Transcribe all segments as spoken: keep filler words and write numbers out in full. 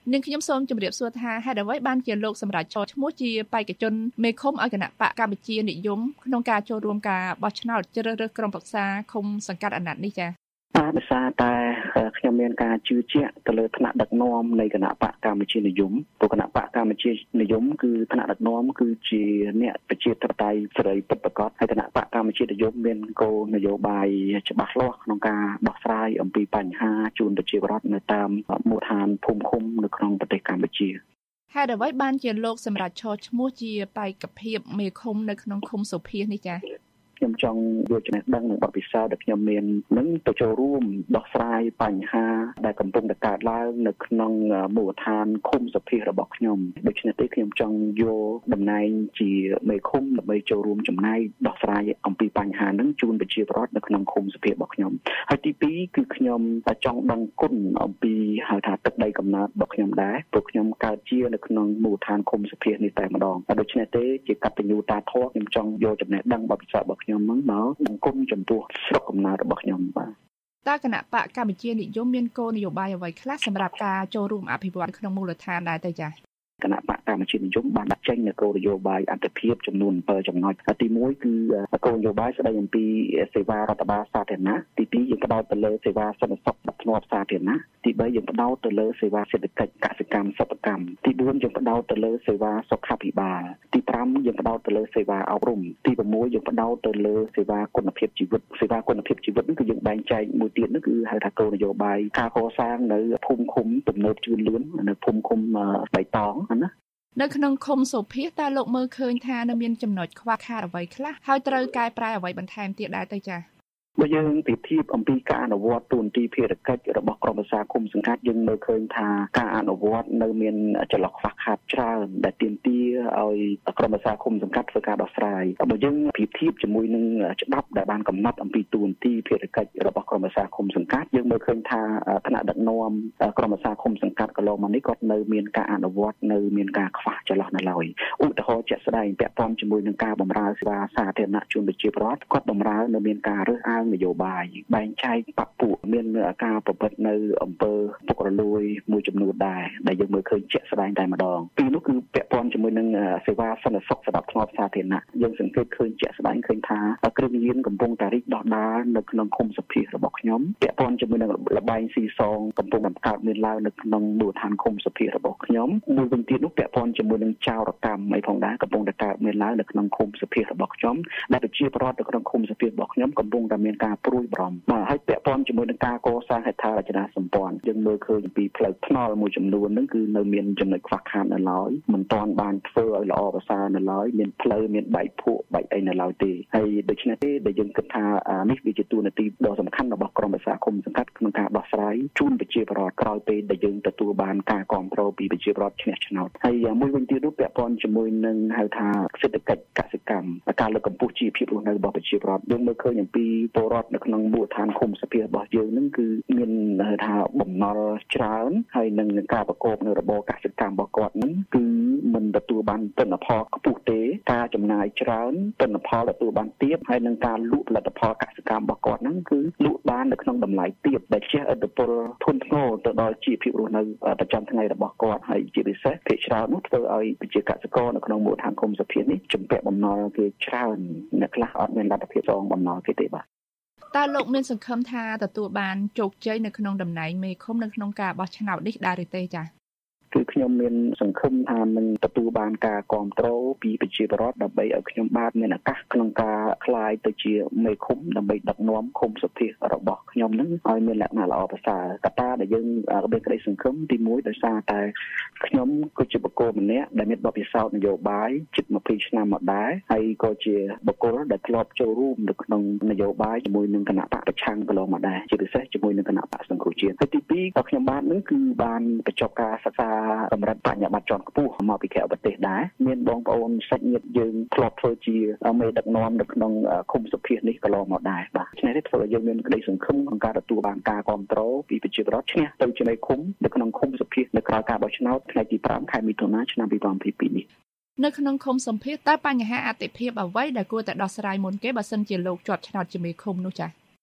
នាងខ្ញុំសូមជម្រាបសួរថាហេតុអ្វីបានជាលោកសម្រាប់ចោទឈ្មោះជាបេក្ខជនមេឃុំឲ្យគណៈបកកម្ពុជានិយមក្នុងការចូលរួមការបោះឆ្នោតជ្រើសរើសក្រុមប្រឹក្សាឃុំសង្កាត់អាណត្តិនេះចា៎បាទដោយសារតែខ្ញុំមានការជឿជាក់ទៅលើថ្នាក់ដឹកនាំនៃគណៈបកកម្ពុជានិយមព្រោះគណៈបកកម្ពុជានិយមគឺថ្នាក់ដឹកនាំគឺជាអ្នកប្រជាធិបតេយ្យសេរីពិតប្រាកដហើយគណៈបកកម្ពុជានិយមមានគោលនយោបាយច្បាស់លាស់ក្នុងការដោះស្រាយអំពីបញ្ហាជូនប្រជាពលរដ្ឋនៅតាមមូលដ្ឋានភូមិឃុំនៅក្នុងប្រទេសកម្ពុជាហេតុអ្វីបានជាលោកសម្រាប់ឈរឈ្មោះជាបេក្ខភាពមេឃុំនៅក្នុងឃុំសុភានេះចា៎ខ្ញុំចង់យកចំណេះដឹងនិងបទពិសោធន៍ដែលខ្ញុំមាននឹងទៅចូលរួមដោះស្រាយបញ្ហាដែលកំពុងតែកើតឡើងនៅក្នុងមូលដ្ឋានឃុំសុភារបស់ខ្ញុំដូច្នេះទេខ្ញុំចង់យកតំណែងជាមេឃុំដើម្បីចូលរួមចំណែកដោះស្រាយអំពីបញ្ហានឹងជូនប្រជាពលរដ្ឋនៅក្នុងឃុំសុភារបស់ខ្ញុំហើយទីពីរគឺខ្ញុំចង់ដឹងគុណអំពីហៅថាទឹកដីកំណើតរបស់ខ្ញុំដែរព្រោះខ្ញុំកើតជានៅក្នុងមូលដ្ឋានឃុំសុភានេះតែម្ដងដូច្នេះទេជាកតញ្ញូតាធម៌ខ្ញុំចង់យកចំណេះដឹងបទពិសោធន៍របស់ខ្ញុំហ្នឹងមកបង្គំចំពោះស្រុកកំណើតរបស់ខ្ញុំបាទតើគណៈបកកម្ពុជានិយមមានគោលនយោបាយអ្វីខ្លះសម្រាប់ការចូលរួមអភិវឌ្ឍក្នុងមូលដ្ឋានដែរទៅចា៎គណៈបកកម្ពុជានិយមបានដាក់ចេញនូវគោលនយោបាយអន្តរភាពចំនួនbảyចំណុចទីមួយគឺគោលនយោបាយស្តីអំពីសេវារដ្ឋបាលសាធារណៈទីពីរយើងផ្ដោតទៅលើសេវាសន្តិសុខស្ធានសាធារណៈទីបីយើងផ្ដោតទៅលើសេវាសេដ្ឋកិច្ចកសិកម្មសិប្បកម្មទីបួនយើងផ្ដោតទៅលើសេវាសុខាភិបាលទីប្រាំយើងផ្ដោតទៅលើសេវាអប់រំទី៦យើងផ្ដោតទៅលើសេវាគុណភាពជីវិតសេវាគុណភាពជីវិតនេះគឺយើងបែងចែកមួយទៀតនោះគឺហៅថាគោលនយោបាយការកសាងនៅភូមិឃុំទំនើបជឿនលឿននៅភូមិឃុំបៃតងណានៅក្នុងឃុំសុភាតើលោកមើលឃើញថានៅមានចំណុចខ្វះខាតអ្វីខ្លះហើយត្រូវកែប្រែអ្វីបន្ថែមទៀតដែរទៅចា៎បើយើងពិភាក្សាអំពីការអនុវត្តទូនទីភារកិច្ចរបស់ក្រុមប្រឹក្សាឃុំសង្កាត់យើងមើលឃើញថាការអនុវត្តនៅមានចន្លោះខ្វះខាតច្រើនដែលទាមទារឲ្យក្រុមប្រឹក្សាឃុំសង្កាត់ធ្វើការដោះស្រាយបើយើងពិភាក្សាជាមួយនឹងច្បាប់ដែលបានកំណត់អំពីទូនទីភារកិច្ចរបស់ក្រុមប្រឹក្សាឃុំសង្កាត់យើងមើលឃើញថាថ្នាក់ដឹកនាំក្រុមប្រឹក្សាឃុំសង្កាត់កន្លងមកនេះគាត់នៅមានការអនុវត្តនៅមានការខ្វះចន្លោះនៅឡើយឧទាហរណ៍ជាក់ស្ដែងពាក់ព័ន្ធជាមួយនឹងការបម្រើសេវាសាធារណៈជូនប្រជាពលរដ្ឋគាត់បម្រើនៅមានការរើសអើងនយោបាយបែងចែកបកពួកមានការប្រព្រឹត្តនៅអំពើពុករលួយមួយចំនួនដែរដែលយើងមើលឃើញជាក់ស្ដែងតែម្ដងពីនោះគឺពាក់ព័ន្ធជាមួយនឹងសេវាសន្តិសុខសម្រាប់ធ្នាប់សាធារណៈយើងសង្កេតឃើញជាក់ស្ដែងឃើញថាគ្រឿងញៀនកំពុងតែរីកដុះដាលនៅក្នុងឃុំសុភារបស់ខ្ញុំពាក់ព័ន្ធជាមួយនឹងលបែងស៊ីសងកំពុងតែកើតមានឡើងនៅក្នុងមូលដ្ឋានឃុំសុភារបស់ខ្ញុំមួយវិញទៀតនោះពាក់ព័ន្ធជាមួយនឹងចោរកម្មអីផងដែរកំពុងតែកើតមានឡើងនៅក្នុងឃុំសុភារបស់ខ្ញុំដែលប្រជាពលរដ្ឋនៅក្នុងឃុំសុភារបស់ខ្ញុំកំពុងតែមានការព្រួយបារម្ភបាទហើយពាក់ព័ន្ធជាមួយនឹងការកសាងហេដ្ឋារចនាសម្ព័ន្ធយើងមើលឃើញពីផ្លូវថ្នល់មួយចំនួនហ្នឹងគឺនៅមានចំណុចខ្វះខាតនៅឡើយមិនទាន់បានធ្វើឲ្យល្អប្រសើរនៅឡើយមានផ្លូវមានបែកភក់បែកអីនៅឡើយទេហើយដូច្នេះទេដែលយើងគិតថានេះវាជាតួនាទីដ៏សំខាន់របស់ក្រុមប្រឹក្សាឃុំសង្កាត់ក្នុងការដោះស្រាយជូនប្រជាពលរដ្ឋក្រោយពេលដែលយើងទទួលបានការគាំទ្រពីប្រជាពលរដ្ឋឈ្នះឆ្នោតហើយមួយវិញទៀតនោះពាក់ព័ន្ធជាមួយនឹងហៅថាសេដ្ឋកិច្ចកសិកម្មការលើកកម្ពស់ជីវភាពរស់នៅរបស់ប្រជាពលរដ្ឋយើងមើលឃើញអំពីពលរដ្ឋនៅក្នុងមូលដ្ឋានឃុំសុភារបស់យើងនឹងគឺមានថាបំណុលច្រើនហើយនឹងការប្រកបនៅរបរកសិកម្មរបស់គាត់នឹងគឺមិនទទួលបានទិន្នផលខ្ពស់ទេការចំណាយច្រើនទិន្នផលទទួលបានទាបហើយនឹងការលក់ផលិតផលកសិកម្មរបស់គាត់នឹងគឺលក់បាននៅក្នុងតម្លៃទាបដែលជះឥទ្ធិពលធនធ្ងរទៅដល់ជីវភាពរស់នៅប្រចាំថ្ងៃរបស់គាត់ហើយជាពិសេសភាគច្រើននោះធ្វើឲ្យប្រជាកសិករនៅក្នុងមូលដ្ឋានឃុំសុភានេះជំពាក់បំណុលគេច្រើនអ្នកខ្លះអត់មានលទ្ធភាពសងបំណុលគេទេបាទតើលោកមានសង្ឃឹមថាទទួលបានជោគជ័យនៅក្នុងតំណែងមេឃុំនៅក្នុងការបោះឆ្នោតនេះដែរឬទេចា៎គឺខ្ញុំមានសង្ឃឹមថានឹងទទួលបានការគាំទ្រពីប្រជាពលរដ្ឋដើម្បីឲ្យខ្ញុំបានមានឱកាសក្នុងការក្លាយទៅជាមេឃុំដើម្បីដឹកនាំឃុំសុភារបស់ខ្ញុំនឹងឲ្យមានលក្ខណៈល្អប្រសើរកត្តាដែលយើងមានក្តីសង្ឃឹមទីមួយដោយសារតែខ្ញុំគឺជាបុគ្គលម្នាក់ដែលមានបទពិសោធន៍នយោបាយជិតยี่สิบឆ្នាំមកដែរហើយក៏ជាបុគ្គលដែលធ្លាប់ចូលរួមនៅក្នុងនយោបាយជាមួយនឹងគណៈបកប្រឆាំងកន្លងមកដែរជាពិសេសជាមួយនឹងគណៈបកសង្គ្រោះជាតិហើយទីពីរក៏ខ្ញុំបាននឹងគឺបានបញ្ចប់ការសិក្សាកម្រិតបញ្ញាបត្រជាន់ខ្ពស់មកពីក្រៅប្រទេសដែរមានបងប្អូនសាច់ញាតិយើងធ្លាប់ធ្វើជាមេដឹកនាំនៅក្នុងឃុំសុភានេះកន្លងមកដែរបាទឆ្នេះនេះធ្វើឲ្យយើងមានក្តីសង្ឃឹមក្នុងការទទួលបានការគាំទ្រពីប្រជាពលរដ្ឋឈ្នះទៅជាមេឃុំនៅក្នុងឃុំសុភានៅក្រៅការបោះឆ្នោតថ្ងៃទីប្រាំខែមិថុនាឆ្នាំยี่สิบยี่สิบเอ็ดនេះនៅក្នុងឃុំសុភាតើបញ្ហាអតិភិបអ្វីដែលគួរតែដោះស្រាយមុនគេបើសិនជាលោកជាប់ឆ្នោតជាមេឃុំនោះចា៎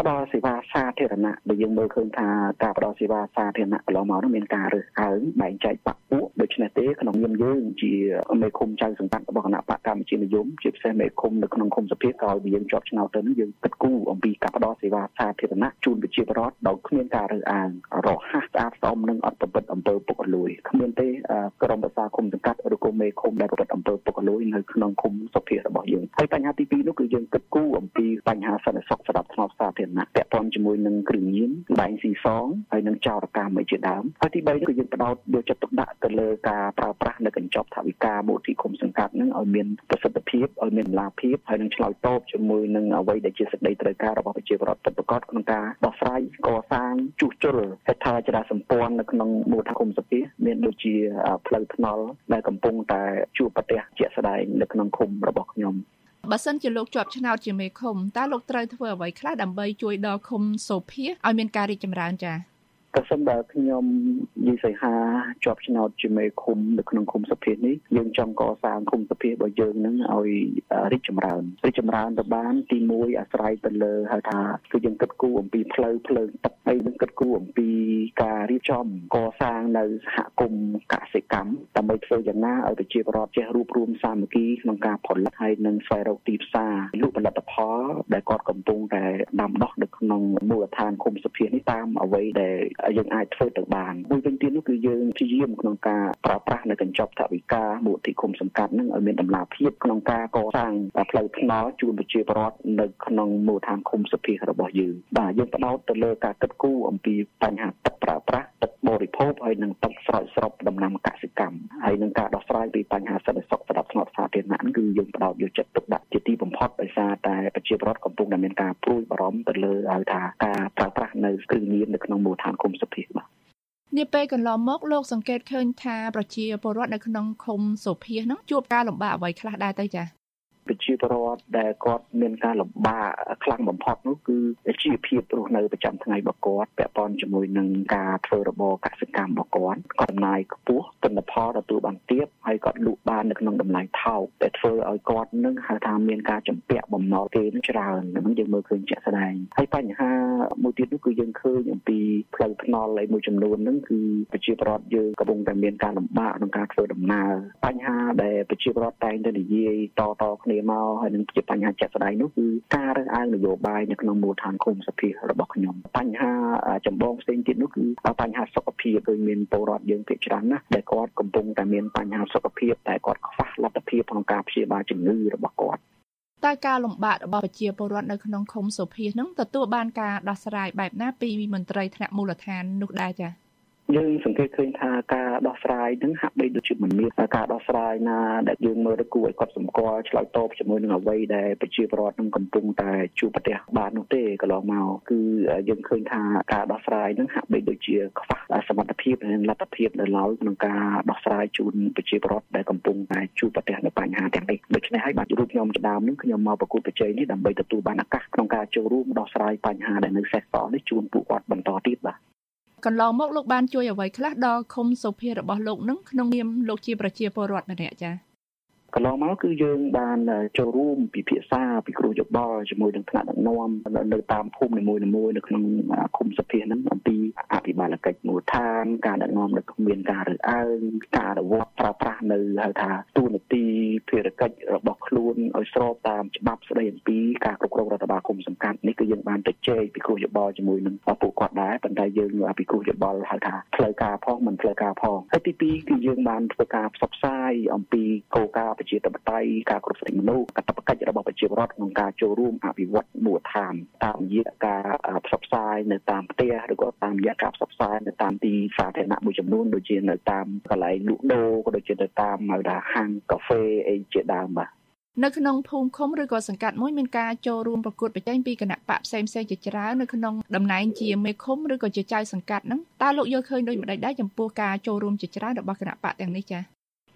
ផ្ដល់សេវាសាធារណៈដែលយើងមើលឃើញថាការផ្ដល់សេវាសាធារណៈកន្លងមកនោះមានការរើសអើងបែងចែកបកពួកដូច្នេះទេក្នុងនាមយើងជាមេឃុំចៅសង្កាត់របស់គណៈបកកម្ពុជានិយមជាពិសេសមេឃុំនៅក្នុងឃុំសភាក្រោយពីយើងជាប់ឆ្នោតទៅនេះយើងគិតគូរអំពីការផ្ដល់សេវាសាធារណៈជូនប្រជាពលរដ្ឋដោយគ្មានការរើសអើងរហ័សស្អាតស្អំនិងអត់ប្រព្រឹត្តអំពើពុករលួយគ្មានទេក្រុមប្រឹក្សាឃុំសង្កាត់ឬក៏មេឃុំដែលប្រព្រឹត្តអំពើពុករលួយនៅក្នុងឃុំសភារបស់យើងហើយបញ្ហាទីពីរនោះគឺយើងគិតគូរអំពីបញ្ហាសន្តិសុខសម្រាប់ថ្នាក់សាធារណៈពាក់ព័ន្ធជាមួយនឹងគ្រឿងញៀនបែងស៊ីសងហើយនឹងចោរកម្មជាដើមហើយទីបីគឺយើងផ្ដោតយកចិត្តទុកដាក់ទៅលើការប្រើប្រាស់នៅកញ្ចប់ថវិកាមូលនិធិឃុំសង្កាត់នឹងឲ្យមានប្រសិទ្ធភាពឲ្យមានតម្លាភាពហើយនឹងឆ្លើយតបជាមួយនឹងអ្វីដែលជាសេចក្តីត្រូវការរបស់ប្រជាពលរដ្ឋពិតប្រាកដក្នុងការដោះស្រាយកសាងជួសជុលហេដ្ឋារចនាសម្ព័ន្ធនៅក្នុងមូលដ្ឋានឃុំសភាមានដូចជាផ្លូវថ្នល់ដែលកំពុងតែជួបប្រទះជាក់ស្ដែងនៅក្នុងឃុំរបស់ខ្ញុំបើសិនជាលោកជាប់ឆ្នោតជាមេឃុំតើលោកត្រូវធ្វើអ្វីខ្លះដើម្បីជួយដល់ឃុំសូភាឲ្យមានការរីកចម្រើនចា៎ប្រសិនបើខ្ញុំយីសីហាជាប់ឆ្នោតជាមេឃុំនៅក្នុងឃុំសភានេះយើងចង់កសាងឃុំសភារបស់យើងនឹងឲ្យរីកចម្រើនរីកចម្រើនទៅបានទីមួយអាស្រ័យទៅលើហៅថាគឺយើងគិតគូរអំពីផ្លូវភ្លើងទឹកហើយយើងគិតគូរអំពីការរៀបចំកសាងនៅសហគមន៍កសិកម្មដើម្បីធ្វើយ៉ាងណាឲ្យប្រជាពលរដ្ឋចេះរួបរวมសាមគ្គីក្នុងការផលិតហើយនឹងស្វែងរកទីផ្សារលក់ផលិតផលដែលគាត់កំពុងតែដាំដុះនៅក្នុងមូលដ្ឋានឃុំសភានេះតាមអ្វីដែលយើងអាចធ្វើទៅបានមួយវិញទៀតនោះគឺយើងព្យាយាមក្នុងការប្រើប្រាស់នៅកញ្ចប់ថវិកាមូលនិធិឃុំសង្កាត់នឹងឲ្យមានតម្លាភាពក្នុងការកសាងផ្លូវថ្នល់ជូនប្រជាពលរដ្ឋនៅក្នុងមូលដ្ឋានឃុំសភារបស់យើងបាទយើងផ្ដោតទៅលើការគិតគូរអំពីបញ្ហាទឹកប្រើប្រាស់ទឹកបរិភោគហើយនិងទឹកស្រោចស្រពដំណាំកសិកម្មហើយនឹងការដោះស្រាយពីបញ្ហាសន្តិសុខសម្រាប់ថ្នាក់សាធារណៈគឺយើងផ្ដោតយកចិត្តទុកដាក់ជាទីបំផុតដោយសារតែប្រជាពលរដ្ឋកំពុងតែមានការព្រួយបារម្ភទៅលើហៅថាការប្រើប្រាស់នៅគ្រឿងញៀននៅក្នុងមូលដ្ឋានឃុំសភាបាទនាពេលកន្លងមកលោកសង្កេតឃើញថាប្រជាពលរដ្ឋនៅក្នុងឃុំសូភាហ្នឹងជួបការលំបាកអ្វីខ្លះដែរទៅចា៎ប្រជាពលរដ្ឋដែលគាត់មានការលំបាកខ្លាំងបំផុតនោះគឺជីវភាពរស់នៅប្រចាំថ្ងៃរបស់គាត់ពាក់ព័ន្ធជាមួយនឹងការធ្វើរបរកសិកម្មរបស់គាត់គាត់ចំណាយខ្ពស់ទិន្នផលទទួលបានទាបហើយគាត់លក់បាននៅក្នុងតម្លៃថោកដែលធ្វើឲ្យគាត់នឹងហៅថាមានការចម្ពាក់បំណុលគេនឹងច្រើនហ្នឹងយើងមើលឃើញជាក់ស្ដែងហើយបញ្ហាមួយទៀតនោះគឺយើងឃើញអំពីផ្លូវថ្នល់ឯមួយចំនួនហ្នឹងគឺប្រជាពលរដ្ឋយើងកំពុងតែមានការលំបាកក្នុងការធ្វើដំណើរបញ្ហាដែលប្រជាពលរដ្ឋតែងតែនិយាយតតគ្នាមកហើយនឹងជាបញ្ហាជាក់ស្ដែងនោះគឺការរើសអើងនយោបាយនៅក្នុងមូលដ្ឋានឃុំសភារបស់ខ្ញុំបញ្ហាចម្បងផ្សេងទៀតនោះគឺបញ្ហាសុខភាពដោយមានពលរដ្ឋយើងភាគច្រើនណាស់ដែលគាត់កំពុងតែមានបញ្ហាសុខភាពតែគាត់ខ្វះលទ្ធភាពក្នុងការព្យាបាលជំងឺរបស់គាត់តើការលំបាករបស់ប្រជាពលរដ្ឋនៅក្នុងឃុំសូភានឹងទទួលបានការដោះស្រាយបែបណាពីមន្ត្រីថ្នាក់មូលដ្ឋាននោះដែរចា៎យើងសង្កេតឃើញថាការដោះស្រាយនឹងហាក់បីដូចជាមិនមានការដោះស្រាយណាដែលយើងមើលទៅគួរឲ្យកត់សម្គាល់ឆ្លើយតបជាមួយនឹងអ្វីដែលប្រជាពលរដ្ឋនឹងកំពុងតែជួបប្រទះបាននោះទេកន្លងមកគឺយើងឃើញថាការដោះស្រាយនឹងហាក់បីដូចជាខ្វះសមត្ថភាពនិងលទ្ធភាពនៅឡើយក្នុងការដោះស្រាយជូនប្រជាពលរដ្ឋដែលកំពុងតែជួបប្រទះនៅបញ្ហាទាំងនេះដូច្នេះហើយបាទរូបខ្ញុំជាដើមនឹងខ្ញុំមកប្រគល់ប្រជែងនេះដើម្បីទទួលបានឱកាសក្នុងការចូលរួមដោះស្រាយបញ្ហាដែលនៅសេសសល់នេះជូនពួកគាត់បន្តទៀតបាទកន្លងមកលោកបានជួយអ្វីខ្លះដល់ឃុំសូភារបស់លោកនឹងក្នុងនាមលោកជាប្រជាពលរដ្ឋម្នាក់ចា៎កន្លងមកគឺយើងបានចូលរួមពិភាក្សាពិគ្រោះយោបល់ជាមួយនឹងថ្នាក់ដឹកនាំនៅតាមភូមិនីមួយៗនៅក្នុងឃុំសភាហ្នឹងអំពីអភិបាលកិច្ចមូលដ្ឋានការដឹកនាំនៅមានការរើសអើងការអនុវត្តប្រើប្រាស់នៅហៅថាទូនាទីភារកិច្ចរបស់ខ្លួនឲ្យស្របតាមច្បាប់ស្តីអំពីការគ្រប់គ្រងរដ្ឋបាលឃុំសង្កាត់នេះគឺយើងបានទៅជែកពិគ្រោះយោបល់ជាមួយនឹងពួកគាត់ដែរប៉ុន្តែយើងពិគ្រោះយោបល់ហៅថាផ្លូវការផងមិនផ្លូវការផងហើយទីពីរគឺយើងបានធ្វើការផ្សព្វផ្សាយអំពីគោលការណ៍ប្រជាធិបតេយ្យការគ្រប់គ្រងមនុស្សកាតព្វកិច្ចរបស់ប្រជាពលរដ្ឋក្នុងការចូលរួមអភិវឌ្ឍមូលដ្ឋានតាមរយៈការផ្សព្វផ្សាយនៅតាមផ្ទះឬក៏តាមរយៈការផ្សព្វផ្សាយនៅតាមទីសាធារណៈមួយចំនួនដូចជានៅតាមកន្លែងលក់ដូរក៏ដូចជានៅតាមហៅថាហាងកាហ្វេអីជាដើមបាទនៅក្នុងភូមិឃុំឬក៏សង្កាត់មួយមានការចូលរួមប្រកួតប្រជែងពីគណៈបកផ្សេងៗជាច្រើននៅក្នុងតំណែងជាមេឃុំឬក៏ជាចៅសង្កាត់ហ្នឹងតើលោកយល់ឃើញដូចម្តេចដែរចំពោះការចូលរួមជាច្រើនរបស់គណៈបកទាំងនេះចា៎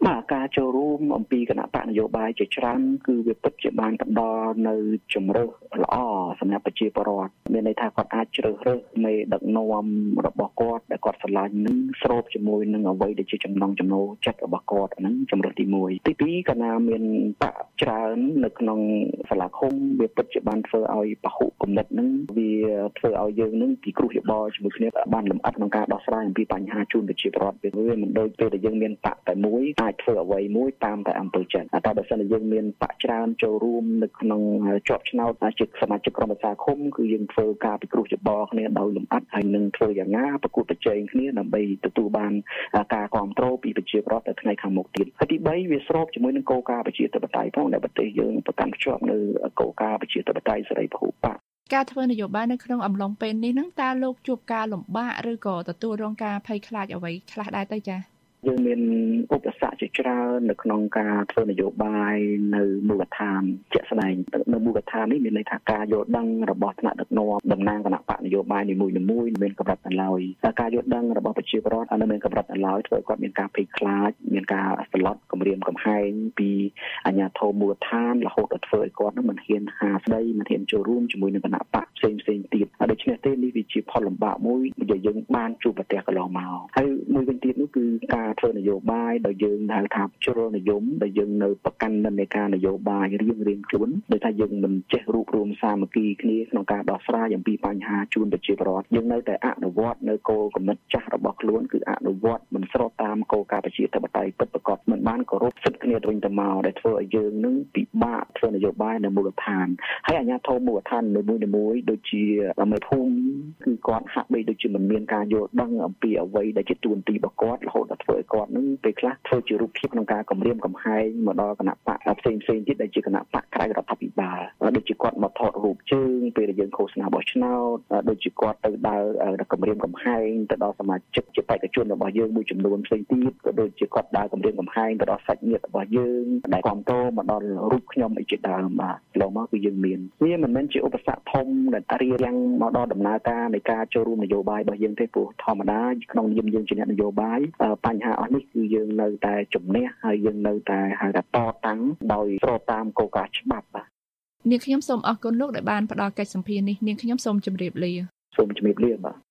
បាទការចូលរួមអំពីគណៈបកនយោបាយជាច្រើនគឺវាពិតជាបានផ្ដល់នៅជំរើសល្អសម្រាប់ប្រជាពលរដ្ឋមានន័យថាគាត់អាចជ្រើសរើសមេដឹកនាំរបស់គាត់ដែលគាត់ស្រឡាញ់នឹងស្របជាមួយនឹងអ្វីដែលជាចំណង់ចំណូលចិត្តរបស់គាត់ហ្នឹងជំរើសទីមួយទីពីរកាលណាមានបកច្រើននៅក្នុងសាលាឃុំវាពិតជាបានធ្វើឲ្យពហុគំនិតហ្នឹងវាធ្វើឲ្យយើងនឹងពិគ្រោះយោបល់ជាមួយគ្នាបានលម្អិតក្នុងការដោះស្រាយអំពីបញ្ហាជូនប្រជាពលរដ្ឋវាមិនដូចពេលដែលយើងមានបកតែមួយអាចធ្វើអ្វីមួយតាមតែអំពើចិត្តតែបើសិនជាយើងមានបកច្រើនចូលរួមនៅក្នុងជាប់ឆ្នោតជាសមាជិកក្រុមប្រឹក្សាឃុំគឺយើងធ្វើការពិគ្រោះយោបល់គ្នាដោយលម្អិតហើយនឹងធ្វើយ៉ាងណាប្រកួតប្រជែងគ្នាដើម្បីទទួលបានការគ្រប់គ្រងពីប្រជាពលរដ្ឋនៅថ្ងៃខាងមុខទៀតហើយទីបីវាស្របជាមួយនឹងគោលការណ៍ប្រជាធិបតេយ្យផងដែលប្រទេសយើងប្រកាន់ខ្ជាប់នៅគោលការណ៍ប្រជាធិបតេយ្យសេរីពហុបកការធ្វើនយោបាយនៅក្នុងអំឡុងពេលនេះនឹងតើលោកជួបការលំបាកឬក៏ទទួលរងការភ័យខ្លាចអ្វីខ្លះដែរទៅចា៎យើងមានឧបសគ្គជាច្រើននៅក្នុងការធ្វើនយោបាយនៅមូលដ្ឋានជាក់ស្ដែងនៅមូលដ្ឋាននេះមានន័យថាការយល់ដឹងរបស់ថ្នាក់ដឹកនាំតំណាងគណៈបកនយោបាយនីមួយៗមានកម្រិតនៅឡើយការយល់ដឹងរបស់ប្រជាពលរដ្ឋនៅមានកម្រិតនៅឡើយធ្វើឲ្យគាត់មានការភ័យខ្លាចមានការស្លុតគំរាមកំហែងពីអាជ្ញាធរមូលដ្ឋានរហូតដល់ធ្វើឲ្យគាត់នឹងមិនហ៊ានហាស្ដីមិនហ៊ានចូលរួមជាមួយនឹងគណៈបកផ្សេងផ្សេងទៀតដូច្នេះទេនេះវាជាផលលំបាកមួយដែលយើងបានជួបប្រទះកន្លងមកហើយមួយវិញទៀតនោះគឺការធ្វើនយោបាយដោយយើងហៅថាជ្រុលនិយមដែលយើងនៅប្រកាន់និន្នាការនយោបាយរៀងរៀងខ្លួនដោយថាយើងមិនចេះរួបរวมសាមគ្គីគ្នាក្នុងការដោះស្រាយអំពីបញ្ហាជូនប្រជាពលរដ្ឋយើងនៅតែអនុវត្តនៅគោលគំនិតចាស់របស់ខ្លួនគឺអនុវត្តមិនស្របតាមគោលការណ៍ប្រជាធិបតេយ្យពិតប្រាកដមិនបានគោរពសិទ្ធិគ្នាទៅវិញទៅមកដែលធ្វើឲ្យយើងនឹងពិបាកធ្វើនយោបាយនៅមូលដ្ឋានហើយអាជ្ញាធរមូលដ្ឋានមួយមួយៗដូចជាមេភូមិគឺគាត់ហាក់បីដូចជាមិនមានការយល់ដឹងអំពីអ្វីដែលជាទួនាទីរបស់គាត់រហូតដល់ធ្វើឲ្យគាត់នឹងពេលខ្លះធ្វើជារូបភាពក្នុងការគម្រាមកំហែងមកដល់គណៈបកផ្សេងផ្សេងទៀតដែលជាគណៈបកក្រៅរដ្ឋាភិបាលដូចជាគាត់មកថតរូបជើងពេលដែលយើងឃោសនាបោះឆ្នោតដូចជាគាត់ទៅដើរគម្រាមកំហែងទៅដល់សមាជិកជាបេក្ខជនរបស់យើងមួយចំនួនផ្សេងទៀតក៏ដូចជាគាត់ដើរគម្រាមកំហែងទៅដល់សាច់ញាតិរបស់យើងដែលគ្រប់គ្រងមកដល់រូបខ្ញុំអីជាដើមបាទឡូវមកគឺយើងមានវាមិនមែនជាឧបសគ្គធំដែលរៀបរៀងមកដល់ដំណើរការនៃការចូលរួមនយោបាយរបស់យើងទេព្រោះធម្មតាក្នុងនាមយើងជាអ្នកនយោបាយបញ្ហាអស់នេះគឺយើងនៅតែជំនះហើយយើងនៅតែហៅថាតតាំងដោយស្របតាមគោលការណ៍ច្បាប់បាទនាងខ្ញុំសូមអរគុណលោកដែលបានផ្ដល់កិច្ចសម្ភារនេះនាងខ្ញុំសូមជម្រាបលាសូមជម្រាបលាបាទ